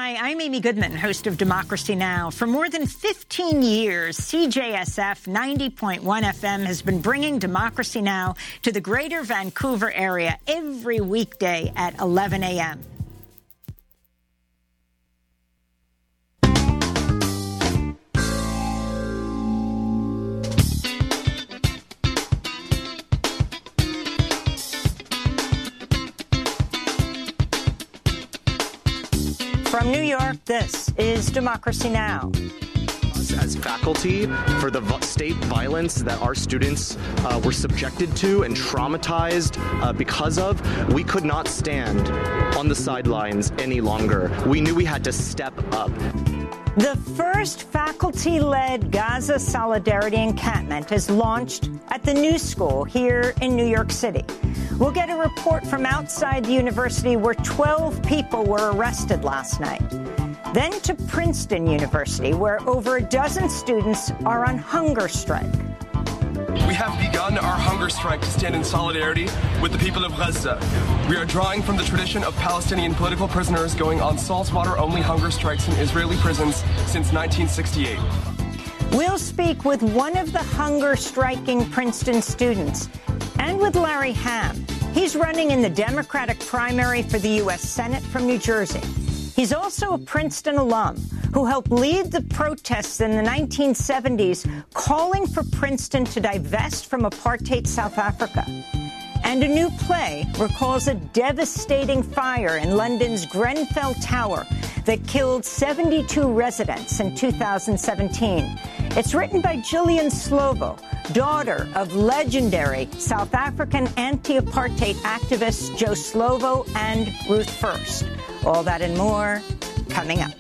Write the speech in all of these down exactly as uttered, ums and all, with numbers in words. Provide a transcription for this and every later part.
Hi, I'm Amy Goodman, host of Democracy Now! For more than fifteen years, C J S F ninety point one F M has been bringing Democracy Now! To the greater Vancouver area every weekday at eleven a m From New York, this is Democracy Now! As faculty, for the state violence that our students uh, were subjected to and traumatized uh, because of, we could not stand on the sidelines any longer. We knew we had to step up. The first faculty-led Gaza Solidarity Encampment is launched at the New School here in New York City. We'll get a report from outside the university where twelve people were arrested last night. Then to Princeton University, where over a dozen students are on hunger strike. We have begun our hunger strike to stand in solidarity with the people of Gaza. We are drawing from the tradition of Palestinian political prisoners going on saltwater-only hunger strikes in Israeli prisons since nineteen sixty-eight. We'll speak with one of the hunger-striking Princeton students and with Larry Hamm. He's running in the Democratic primary for the U S Senate from New Jersey. He's also a Princeton alum who helped lead the protests in the nineteen seventies calling for Princeton to divest from apartheid South Africa. And a new play recalls a devastating fire in London's Grenfell Tower that killed seventy-two residents in two thousand seventeen. It's written by Gillian Slovo, daughter of legendary South African anti-apartheid activists Joe Slovo and Ruth First. All that and more coming up.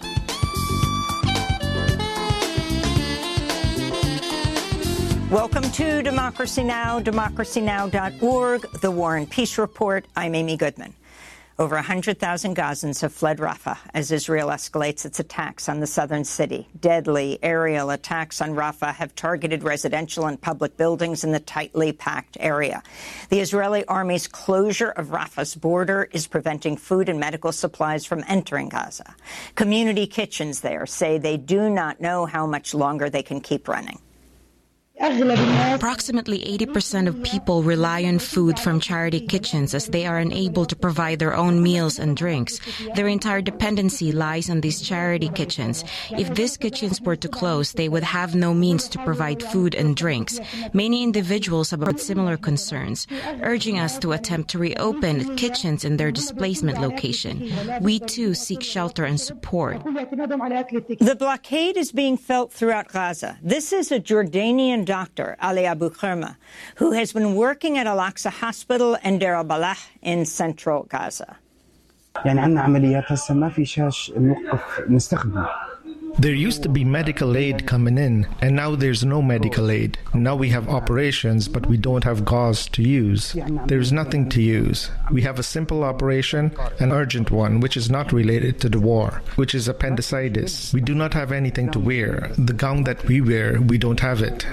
Welcome to Democracy Now!, democracy now dot org, The War and Peace Report. I'm Amy Goodman. Over one hundred thousand Gazans have fled Rafah as Israel escalates its attacks on the southern city. Deadly aerial attacks on Rafah have targeted residential and public buildings in the tightly packed area. The Israeli army's closure of Rafah's border is preventing food and medical supplies from entering Gaza. Community kitchens there say they do not know how much longer they can keep running. Approximately eighty percent of people rely on food from charity kitchens as they are unable to provide their own meals and drinks. Their entire dependency lies on these charity kitchens. If these kitchens were to close, they would have no means to provide food and drinks. Many individuals have similar concerns, urging us to attempt to reopen kitchens in their displacement location. We too seek shelter and support. The blockade is being felt throughout Gaza. This is a Jordanian doctor, Ali Abu Khurma, who has been working at Al-Aqsa Hospital and Deir al-Balah in central Gaza. There used to be medical aid coming in, and now there's no medical aid. Now we have operations, but we don't have gauze to use. There's nothing to use. We have a simple operation, an urgent one, which is not related to the war, which is appendicitis. We do not have anything to wear. The gown that we wear, we don't have it.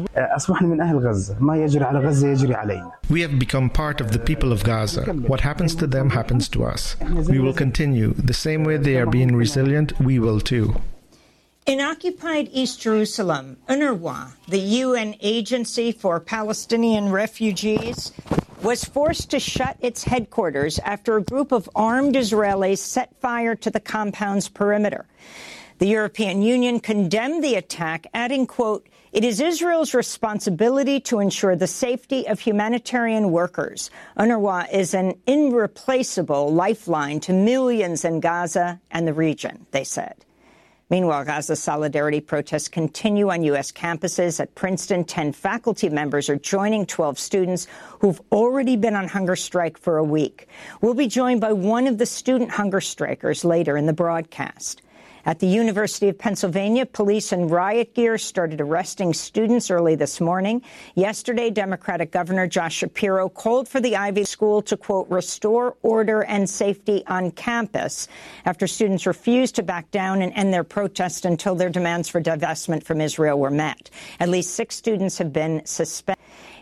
We have become part of the people of Gaza. What happens to them happens to us. We will continue. The same way they are being resilient, we will too. In occupied East Jerusalem, UNRWA, the U N Agency for Palestinian Refugees, was forced to shut its headquarters after a group of armed Israelis set fire to the compound's perimeter. The European Union condemned the attack, adding, quote, "It is Israel's responsibility to ensure the safety of humanitarian workers. UNRWA is an irreplaceable lifeline to millions in Gaza and the region," they said. Meanwhile, Gaza solidarity protests continue on U S campuses. At Princeton, ten faculty members are joining twelve students who've already been on hunger strike for a week. We'll be joined by one of the student hunger strikers later in the broadcast. At the University of Pennsylvania, police in riot gear started arresting students early this morning. Yesterday, Democratic Governor Josh Shapiro called for the Ivy School to, quote, restore order and safety on campus after students refused to back down and end their protest until their demands for divestment from Israel were met. At least six students have been suspended.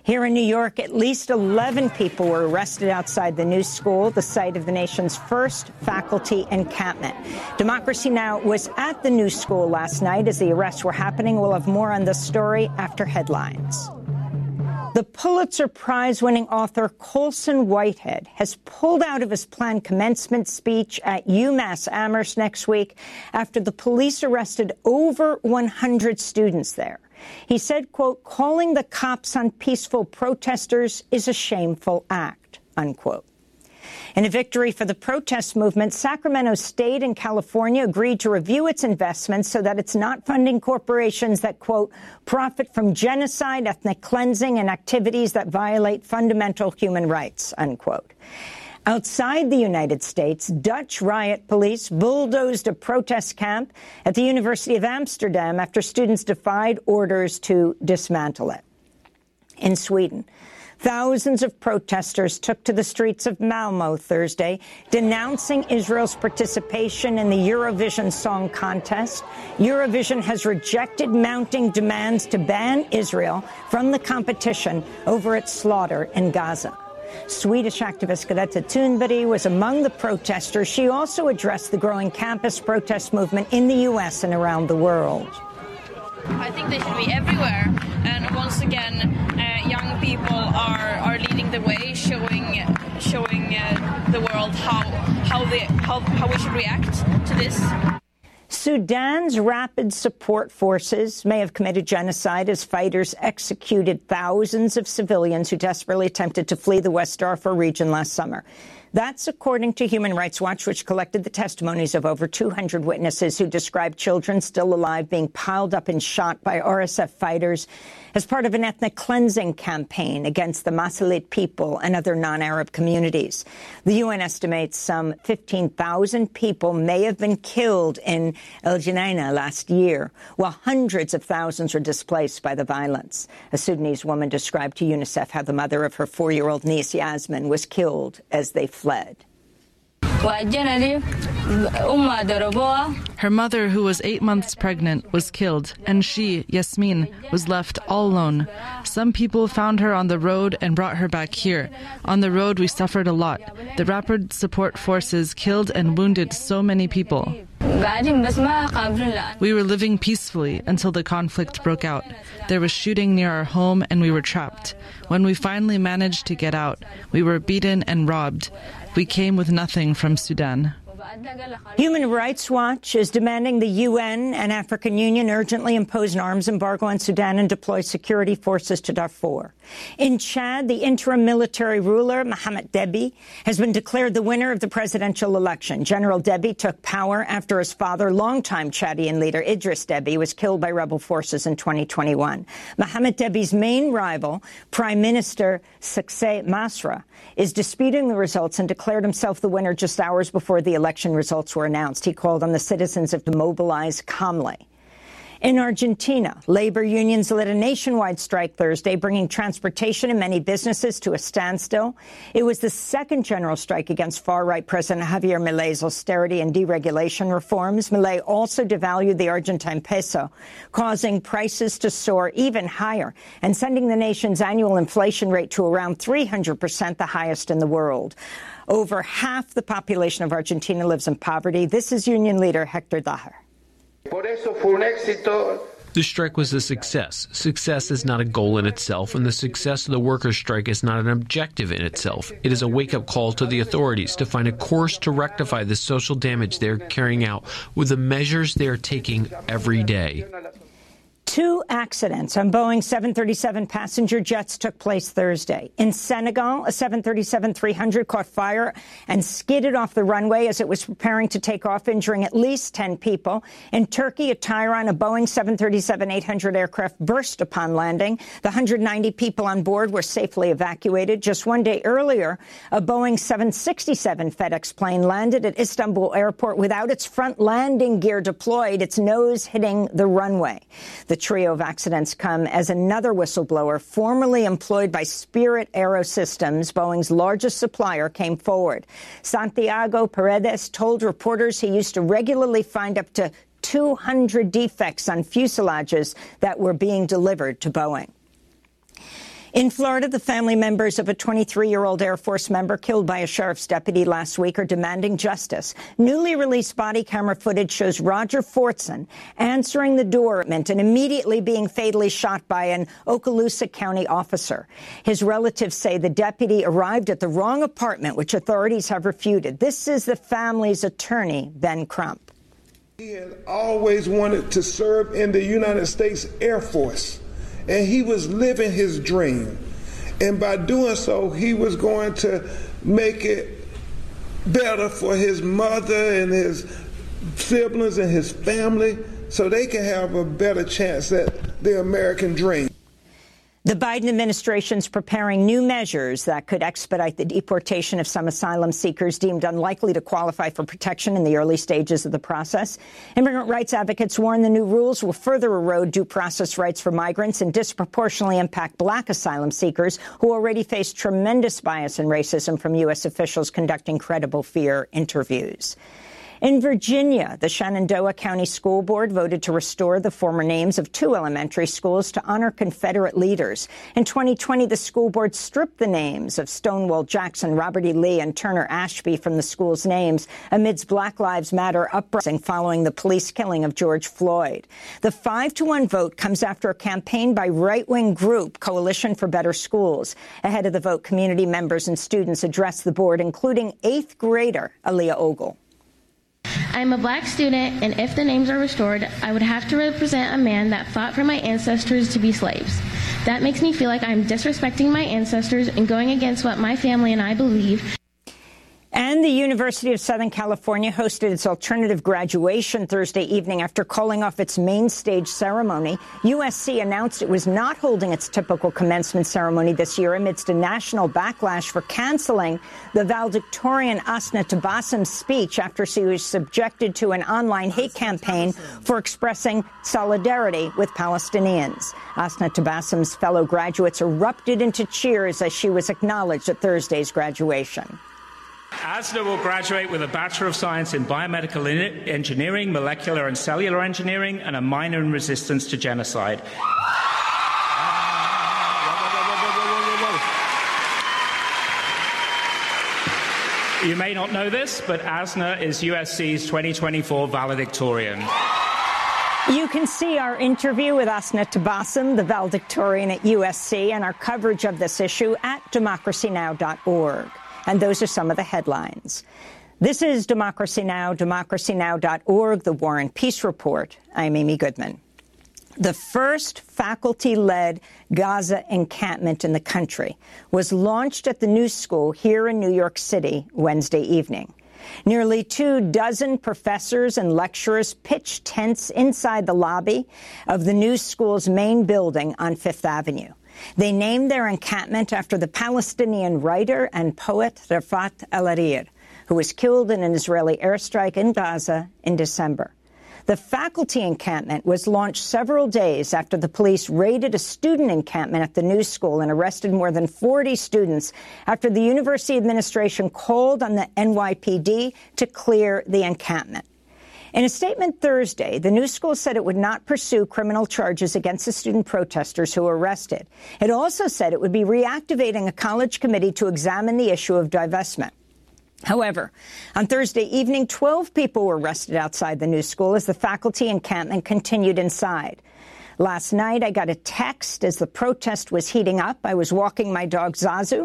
Here in New York, at least eleven people were arrested outside the new school, the site of the nation's first faculty encampment. Democracy Now! Was at the new school last night as the arrests were happening. We'll have more on this story after headlines. The Pulitzer Prize-winning author Colson Whitehead has pulled out of his planned commencement speech at UMass Amherst next week after the police arrested over one hundred students there. He said, quote, calling the cops on peaceful protesters is a shameful act, unquote. In a victory for the protest movement, Sacramento State and California agreed to review its investments so that it's not funding corporations that, quote, profit from genocide, ethnic cleansing, and activities that violate fundamental human rights, unquote. Outside the United States, Dutch riot police bulldozed a protest camp at the University of Amsterdam after students defied orders to dismantle it. In Sweden, thousands of protesters took to the streets of Malmö Thursday, denouncing Israel's participation in the Eurovision Song Contest. Eurovision has rejected mounting demands to ban Israel from the competition over its slaughter in Gaza. Swedish activist Greta Thunberg was among the protesters. She also addressed the growing campus protest movement in the U S and around the world. I think they should be everywhere. And once again, uh, young people are, are leading the way, showing showing uh, the world how how, they, how how we should react to this. Sudan's Rapid Support Forces may have committed genocide as fighters executed thousands of civilians who desperately attempted to flee the West Darfur region last summer. That's according to Human Rights Watch, which collected the testimonies of over two hundred witnesses who described children still alive being piled up and shot by R S F fighters as part of an ethnic cleansing campaign against the Masalit people and other non-Arab communities. The U N estimates some fifteen thousand people may have been killed in El Geneina last year, while hundreds of thousands were displaced by the violence. A Sudanese woman described to UNICEF how the mother of her four-year-old niece, Yasmin, was killed as they fled. Her mother, who was eight months pregnant, was killed, and she, Yasmin, was left all alone. Some people found her on the road and brought her back here. On the road, we suffered a lot. The Rapid Support Forces killed and wounded so many people. We were living peacefully until the conflict broke out. There was shooting near our home, and we were trapped. When we finally managed to get out, we were beaten and robbed. We came with nothing from Sudan. Human Rights Watch is demanding the U N and African Union urgently impose an arms embargo on Sudan and deploy security forces to Darfur. In Chad, the interim military ruler, Mohamed Deby, has been declared the winner of the presidential election. General Deby took power after his father, longtime Chadian leader Idriss Deby, was killed by rebel forces in twenty twenty-one. Mohamed Deby's main rival, Prime Minister Succès Masra, is disputing the results and declared himself the winner just hours before the election results were announced. He called on the citizens to mobilize calmly. In Argentina, labor unions led a nationwide strike Thursday, bringing transportation and many businesses to a standstill. It was the second general strike against far-right President Javier Milei's austerity and deregulation reforms. Milei also devalued the Argentine peso, causing prices to soar even higher and sending the nation's annual inflation rate to around three hundred percent, the highest in the world. Over half the population of Argentina lives in poverty. This is union leader Hector Daher. The strike was a success. Success is not a goal in itself, and the success of the workers' strike is not an objective in itself. It is a wake-up call to the authorities to find a course to rectify the social damage they are carrying out with the measures they are taking every day. Two accidents on Boeing seven thirty-seven passenger jets took place Thursday. In Senegal, a seven thirty-seven three hundred caught fire and skidded off the runway as it was preparing to take off, injuring at least ten people. In Turkey, a tire on a Boeing seven thirty-seven eight hundred aircraft burst upon landing. The one hundred ninety people on board were safely evacuated. Just one day earlier, a Boeing seven sixty-seven FedEx plane landed at Istanbul airport without its front landing gear deployed, its nose hitting the runway. The trio of accidents come as another whistleblower, formerly employed by Spirit Aerosystems, Boeing's largest supplier, came forward. Santiago Paredes told reporters he used to regularly find up to two hundred defects on fuselages that were being delivered to Boeing. In Florida, the family members of a twenty-three-year-old Air Force member killed by a sheriff's deputy last week are demanding justice. Newly released body camera footage shows Roger Fortson answering the door and immediately being fatally shot by an Okaloosa County officer. His relatives say the deputy arrived at the wrong apartment, which authorities have refuted. This is the family's attorney, Ben Crump. He had always wanted to serve in the United States Air Force. And he was living his dream. And by doing so, he was going to make it better for his mother and his siblings and his family so they can have a better chance at the American dream. The Biden administration is preparing new measures that could expedite the deportation of some asylum seekers deemed unlikely to qualify for protection in the early stages of the process. Immigrant rights advocates warn the new rules will further erode due process rights for migrants and disproportionately impact black asylum seekers who already face tremendous bias and racism from U S officials conducting credible fear interviews. In Virginia, the Shenandoah County School Board voted to restore the former names of two elementary schools to honor Confederate leaders. In twenty twenty, the school board stripped the names of Stonewall Jackson, Robert E. Lee, and Turner Ashby from the school's names amidst Black Lives Matter uprising following the police killing of George Floyd. The five to one vote comes after a campaign by right-wing group Coalition for Better Schools. Ahead of the vote, community members and students addressed the board, including eighth grader Aaliyah Ogle. I'm a black student, and if the names are restored, I would have to represent a man that fought for my ancestors to be slaves. That makes me feel like I'm disrespecting my ancestors and going against what my family and I believe. And the University of Southern California hosted its alternative graduation Thursday evening after calling off its main stage ceremony. U S C announced it was not holding its typical commencement ceremony this year amidst a national backlash for canceling the valedictorian Asna Tabasum's speech after she was subjected to an online hate campaign for expressing solidarity with Palestinians. Asna Tabasum's fellow graduates erupted into cheers as she was acknowledged at Thursday's graduation. Asna will graduate with a Bachelor of Science in Biomedical Engineering, Molecular and Cellular Engineering, and a minor in Resistance to Genocide. You may not know this, but Asna is U S C's twenty twenty-four valedictorian. You can see our interview with Asna Tabasum, the valedictorian at U S C, and our coverage of this issue at democracy now dot org. And those are some of the headlines. This is Democracy Now!, democracy now dot org, the War and Peace Report. I'm Amy Goodman. The first faculty-led Gaza encampment in the country was launched at the New School here in New York City Wednesday evening. Nearly two dozen professors and lecturers pitched tents inside the lobby of the New School's main building on Fifth Avenue. They named their encampment after the Palestinian writer and poet Rafat El-Hariri, who was killed in an Israeli airstrike in Gaza in December. The faculty encampment was launched several days after the police raided a student encampment at the New School and arrested more than forty students after the university administration called on the N Y P D to clear the encampment. In a statement Thursday, the New School said it would not pursue criminal charges against the student protesters who were arrested. It also said it would be reactivating a college committee to examine the issue of divestment. However, on Thursday evening, twelve people were arrested outside the New School as the faculty encampment continued inside. Last night, I got a text as the protest was heating up. I was walking my dog Zazu.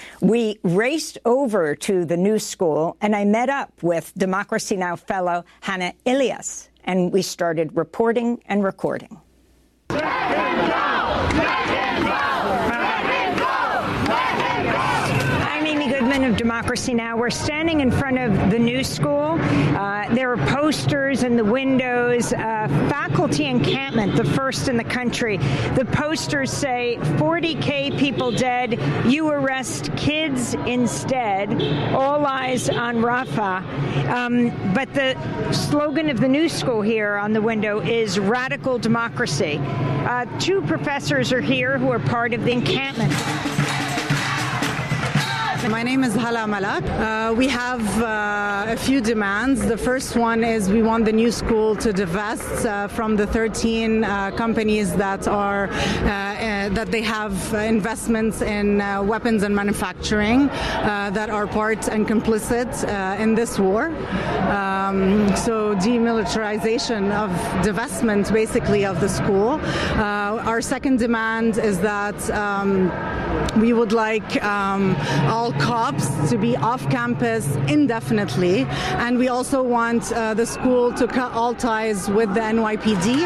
We raced over to the New School, and I met up with Democracy Now! Fellow Hannah Ilias, and we started reporting and recording. Let him go! Let him go! Let him go! Let him go! I'm Amy Goodman of Democracy Now! We're standing in front of the New School. Uh, there are posters in the windows. Uh, faculty encampment, the first in the country. The posters say forty K people dead. You arrest kids instead. All eyes on Rafah. Um, but the slogan of the New School here on the window is radical democracy. Uh, two professors are here who are part of the encampment. My name is Hala Malak. Uh, we have uh, a few demands. The first one is we want the new school to divest uh, from the thirteen uh, companies that are uh, uh, that they have investments in uh, weapons and manufacturing uh, that are part and complicit uh, in this war. Um, so demilitarization of divestment, basically, of the school. Uh, our second demand is that um, we would like um, all cops to be off campus indefinitely, and we also want uh, the school to cut all ties with the N Y P D.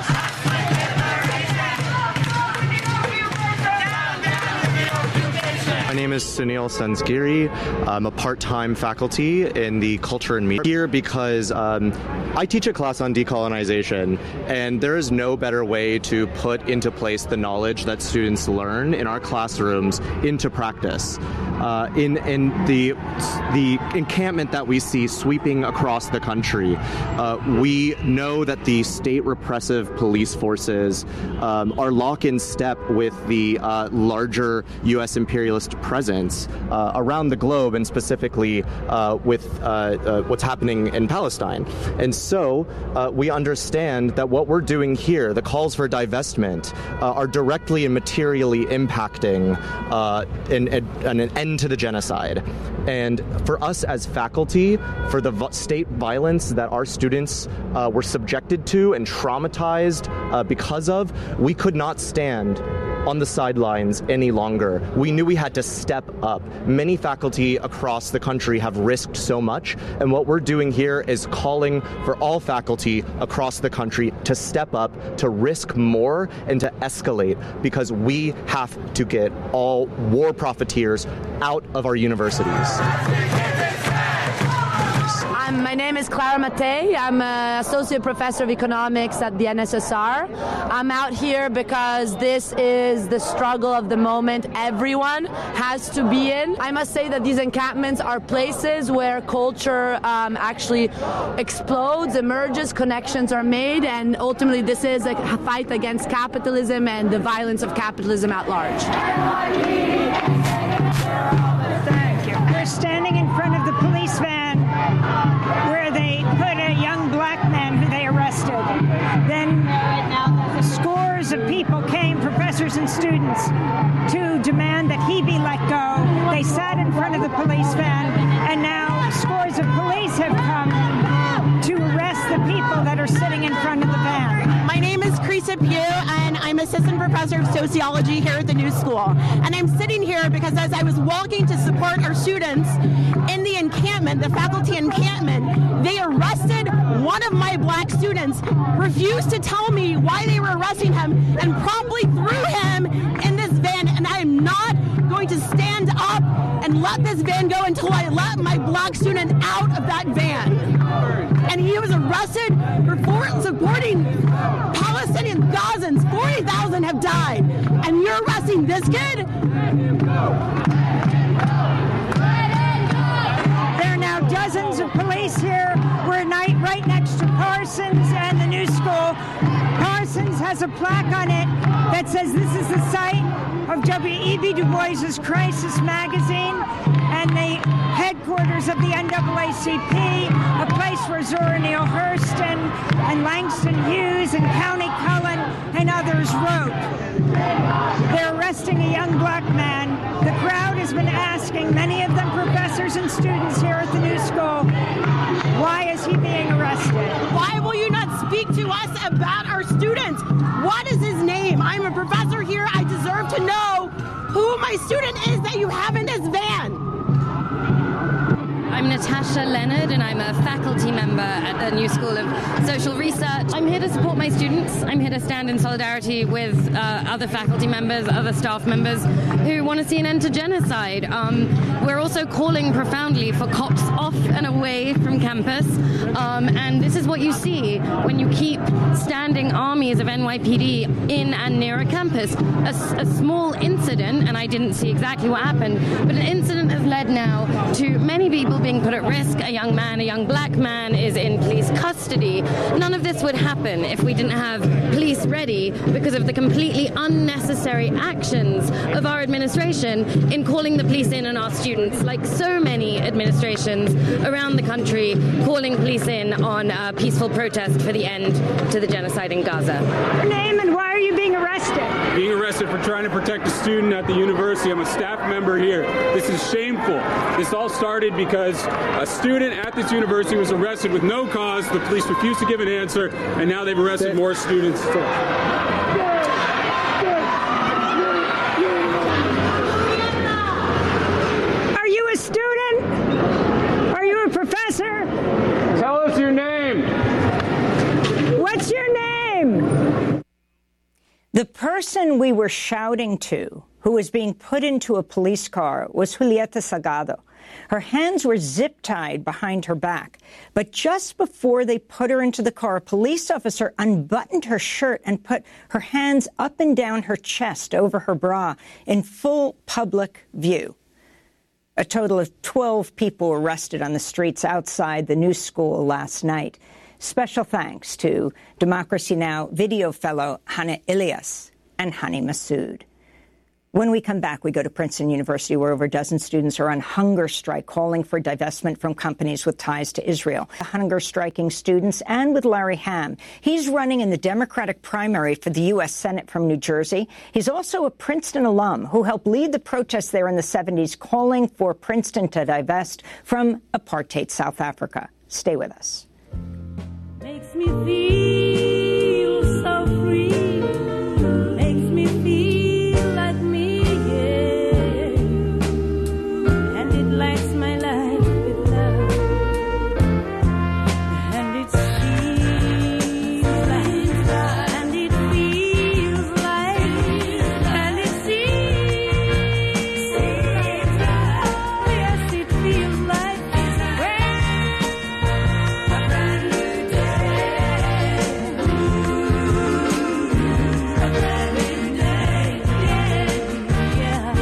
My name is Sunil Sansgiri. I'm a part-time faculty in the Culture and Media here because um, I teach a class on decolonization, and there is no better way to put into place the knowledge that students learn in our classrooms into practice. Uh, in in the the encampment that we see sweeping across the country, uh, we know that the state repressive police forces um, are lock in step with the uh, larger U S imperialist presence uh, around the globe, and specifically uh, with uh, uh, what's happening in Palestine. And so uh, we understand that what we're doing here, the calls for divestment, uh, are directly and materially impacting uh, an, an, an end to the genocide. And for us as faculty, for the v- state violence that our students uh, were subjected to and traumatized uh, because of, we could not stand on the sidelines any longer. We knew we had to step up. Many faculty across the country have risked so much, and what we're doing here is calling for all faculty across the country to step up, to risk more, and to escalate, because we have to get all war profiteers out of our universities. Um, my name is Clara Mattei. I'm an associate professor of economics at the N S S R. I'm out here because this is the struggle of the moment everyone has to be in. I must say that these encampments are places where culture um, actually explodes, emerges, connections are made, and ultimately this is a fight against capitalism and the violence of capitalism at large. Thank you. We're standing in front of the police van where they put a young black man who they arrested. Then scores of people came, professors and students, to demand that he be let go. They sat in front of the police van, and now scores of police have come to arrest the people that are sitting in front of the van. My name is Krisa Pugh, and I'm assistant professor of sociology here at the New School. And I'm sitting here because as I was walking to support our students in the encampment, the faculty encampment, they arrested one of my black students, refused to tell me why they were arresting him, and promptly threw him in this van. And I am not going to stand up and let this van go until I let my black student out of that van. And he was arrested for supporting Palestinian Gazans. forty thousand have died. And you're arresting this kid? There are now dozens of police here. We're night right next to Parsons and the New School. Parsons has a plaque on it that says this is the site of W E B Du Bois's Crisis magazine and the headquarters of the N double A C P, a place where Zora Neale Hurston and Langston Hughes and County Cullen and others wrote. They're arresting a young black man. The crowd has been asking, many of them professors and students here at the New School, why is he being arrested? Why will you not speak to us about our students? What is his name? I'm a professor here. I deserve to know who my student is that you have in this van. I'm Natasha Leonard, and I'm a faculty member at the New School of Social Research. I'm here to support my students. I'm here to stand in solidarity with uh, other faculty members, other staff members who want to see an end to genocide. Um, we're also calling profoundly for cops off and away from campus. Um, and this is what you see when you keep standing armies of N Y P D in and near a campus. A, a small incident, and I didn't see exactly what happened, but an incident has led now to many people being put put at risk. A young man, a young black man is in police custody. None of this would happen if we didn't have police ready because of the completely unnecessary actions of our administration in calling the police in on our students, like so many administrations around the country calling police in on a peaceful protest for the end to the genocide in Gaza. Your name and why are you being arrested? Being arrested for trying to protect a student at the university. I'm a staff member here. This is shameful. This all started because a student at this university was arrested with no cause. The police refused to give an answer, and now they've arrested more students. Are you a student? Are you a professor? Tell us your name. What's your name? The person we were shouting to, who was being put into a police car, was Julieta Salgado. Her hands were zip-tied behind her back. But just before they put her into the car, a police officer unbuttoned her shirt and put her hands up and down her chest over her bra in full public view. A total of twelve people were arrested on the streets outside the new school last night. Special thanks to Democracy Now! Video fellow Hannah Ilias and Hani Massoud. When we come back, we go to Princeton University, where over a dozen students are on hunger strike, calling for divestment from companies with ties to Israel. Hunger striking students, and with Larry Hamm. He's running in the Democratic primary for the U S Senate from New Jersey. He's also a Princeton alum who helped lead the protests there in the seventies, calling for Princeton to divest from apartheid South Africa. Stay with us. Makes me feel so free. Makes me feel like me, yeah. And it lights my life with love. And it seems like, and it feels like, and it seems like, yes, it feels like, well, a brand new day. A brand new day, yeah, yeah.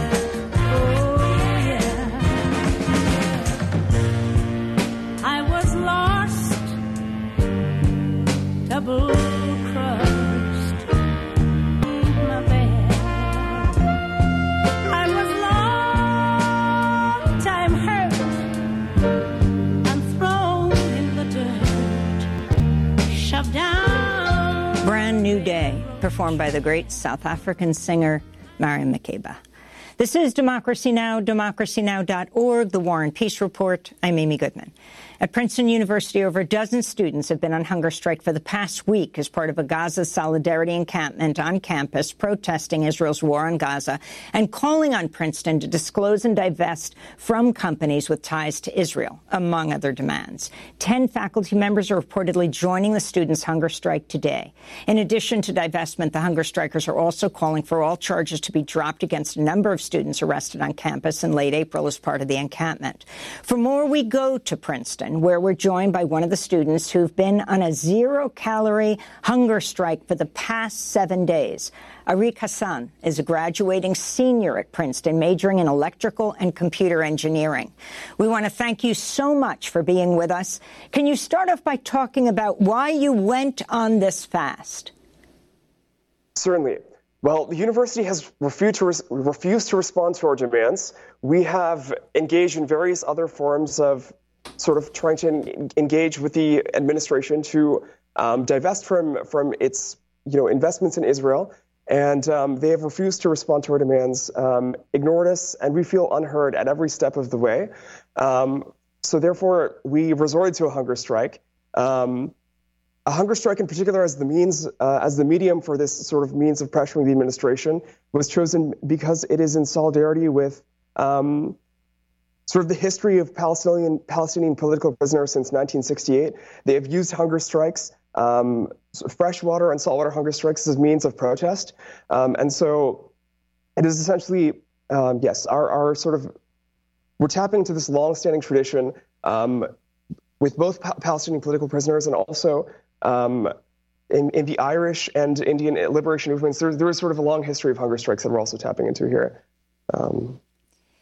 Oh, yeah. I was lost, double crossed, my bad. I was long time hurt and thrown in the dirt, shoved down. Brand New Day, performed by the great South African singer Miriam Makeba. This is Democracy Now!, democracy now dot org, the War and Peace Report. I'm Amy Goodman. At Princeton University, over a dozen students have been on hunger strike for the past week as part of a Gaza Solidarity encampment on campus protesting Israel's war on Gaza and calling on Princeton to disclose and divest from companies with ties to Israel, among other demands. Ten faculty members are reportedly joining the students' hunger strike today. In addition to divestment, the hunger strikers are also calling for all charges to be dropped against a number of students arrested on campus in late April as part of the encampment. For more, we go to Princeton, where we're joined by one of the students who've been on a zero-calorie hunger strike for the past seven days. Arik Hassan is a graduating senior at Princeton, majoring in electrical and computer engineering. We want to thank you so much for being with us. Can you start off by talking about why you went on this fast? Certainly. Well, the university has refused to, res- refused to respond to our demands. We have engaged in various other forms of sort of trying to en- engage with the administration to um, divest from from its you know investments in Israel, and um, they have refused to respond to our demands, um, ignored us, and we feel unheard at every step of the way. Um, so therefore, we resorted to a hunger strike. Um, A hunger strike, in particular, as the means, uh, as the medium for this sort of means of pressuring the administration, was chosen because it is in solidarity with um, sort of the history of Palestinian Palestinian political prisoners since nineteen sixty-eight. They have used hunger strikes, um, freshwater and saltwater hunger strikes, as means of protest, um, and so it is essentially, um, yes, our, our sort of we're tapping into this long-standing tradition um, with both pa- Palestinian political prisoners and also. Um, in, in the Irish and Indian liberation movements, there, there is sort of a long history of hunger strikes that we're also tapping into here. Um,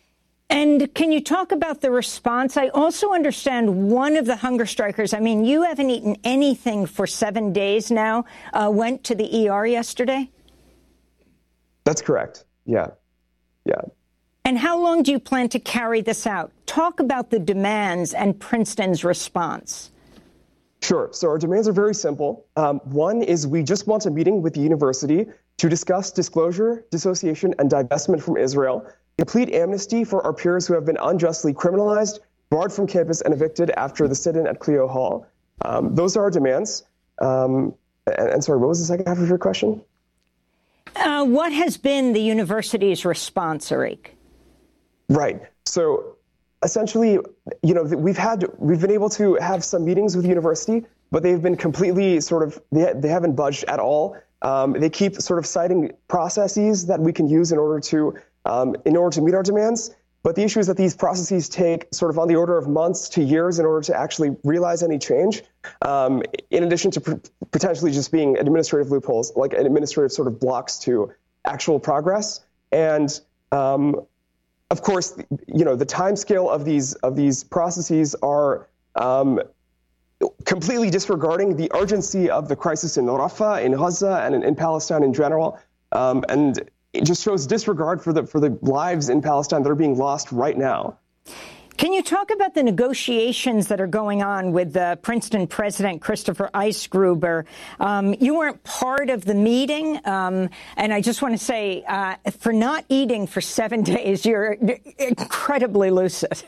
And can you talk about the response? I also understand one of the hunger strikers, I mean, you haven't eaten anything for seven days now, uh, went to the E R yesterday? That's correct. Yeah. Yeah. And how long do you plan to carry this out? Talk about the demands and Princeton's response. Sure. So our demands are very simple. Um, one is we just want a meeting with the university to discuss disclosure, dissociation, and divestment from Israel, complete amnesty for our peers who have been unjustly criminalized, barred from campus, and evicted after the sit-in at Clio Hall. Um, those are our demands. Um, and, and sorry, what was the second half of your question? Uh, what has been the university's response, Arik? Right. So essentially, you know, we've had we've been able to have some meetings with the university, but they've been completely sort of they, they haven't budged at all. Um, they keep sort of citing processes that we can use in order to um, in order to meet our demands. But the issue is that these processes take sort of on the order of months to years in order to actually realize any change, um, in addition to pr- potentially just being administrative loopholes, like administrative sort of blocks to actual progress. And um, of course, you know, the timescale of these of these processes are um, completely disregarding the urgency of the crisis in Rafah, in Gaza, and in, in Palestine in general. Um, and it just shows disregard for the for the lives in Palestine that are being lost right now. Can you talk about the negotiations that are going on with the Princeton president, Christopher Eisgruber? Um, you weren't part of the meeting, um, and I just want to say, uh, for not eating for seven days, you're incredibly lucid.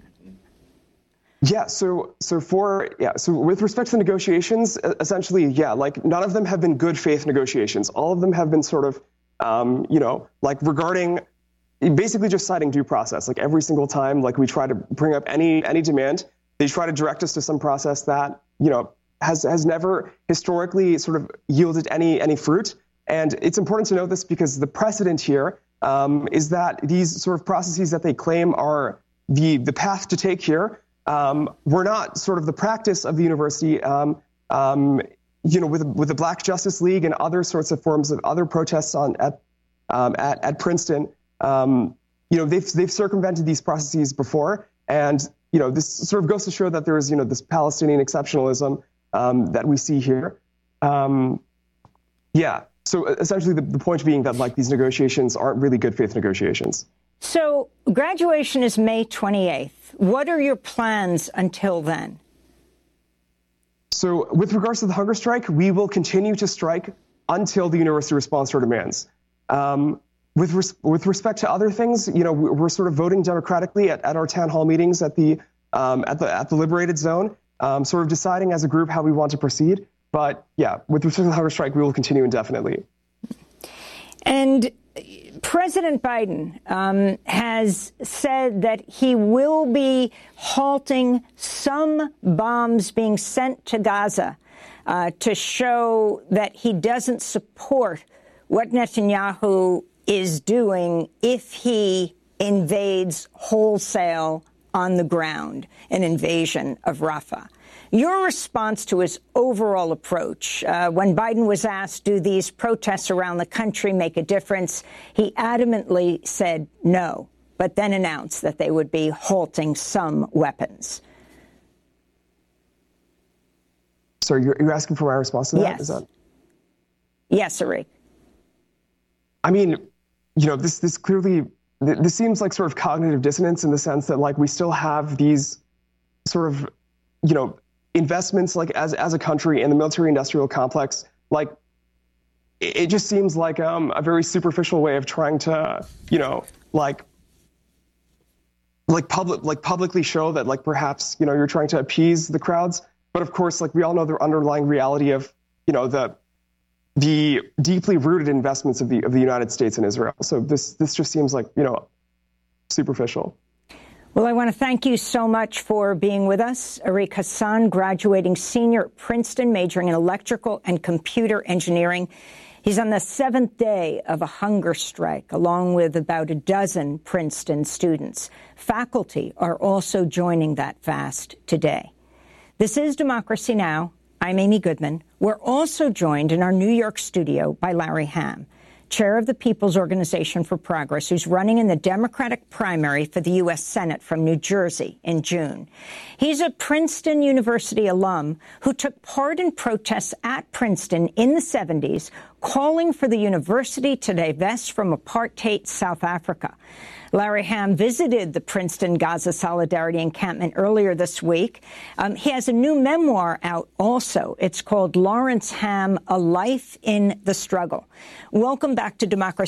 Yeah, so so for yeah, so with respect to the negotiations, essentially, yeah, like none of them have been good faith negotiations. All of them have been sort of, um, you know, like regarding. Basically just citing due process, like every single time, like we try to bring up any any demand, they try to direct us to some process that, you know, has has never historically sort of yielded any any fruit. And it's important to note this because the precedent here um, is that these sort of processes that they claim are the the path to take here um, were not sort of the practice of the university. Um, um, you know, with with the Black Justice League and other sorts of forms of other protests on at um, at at Princeton. Um, you know, they've they've circumvented these processes before, and you know, this sort of goes to show that there is, you know, this Palestinian exceptionalism um, that we see here. Um, yeah. So essentially, the, the point being that like these negotiations aren't really good faith negotiations. So graduation is May twenty-eighth. What are your plans until then? So with regards to the hunger strike, we will continue to strike until the university responds to our demands. Um, With res- with respect to other things, you know, we're sort of voting democratically at, at our town hall meetings at the um, at the at the liberated zone, um, sort of deciding as a group how we want to proceed. But yeah, with respect to the hunger strike, we will continue indefinitely. And President Biden um, has said that he will be halting some bombs being sent to Gaza uh, to show that he doesn't support what Netanyahu is doing if he invades wholesale on the ground, an invasion of Rafah. Your response to his overall approach, uh, when Biden was asked, do these protests around the country make a difference, he adamantly said no, but then announced that they would be halting some weapons. So you're, you're asking for my response to that? Yes. Is that... Yes, Arik. I mean, you know, this this clearly, this seems like sort of cognitive dissonance in the sense that, like, we still have these sort of, you know, investments, like, as as a country in the military-industrial complex. Like, it, it just seems like um, a very superficial way of trying to, you know, like, like public, like publicly show that, like, perhaps, you know, you're trying to appease the crowds. But of course, like, we all know the underlying reality of, you know, the the deeply rooted investments of the of the United States and Israel. So this this just seems like, you know, superficial. Well, I want to thank you so much for being with us. Arik Hassan, graduating senior at Princeton, majoring in electrical and computer engineering. He's on the seventh day of a hunger strike, along with about a dozen Princeton students. Faculty are also joining that fast today. This is Democracy Now! I'm Amy Goodman. We're also joined in our New York studio by Larry Ham. chair of the People's Organization for Progress, who's running in the Democratic primary for the U S Senate from New Jersey in June. He's a Princeton University alum who took part in protests at Princeton in the seventies, calling for the university to divest from apartheid South Africa. Larry Hamm visited the Princeton Gaza Solidarity encampment earlier this week. Um, he has a new memoir out also. It's called Lawrence Hamm, A Life in the Struggle. Welcome back to Democracy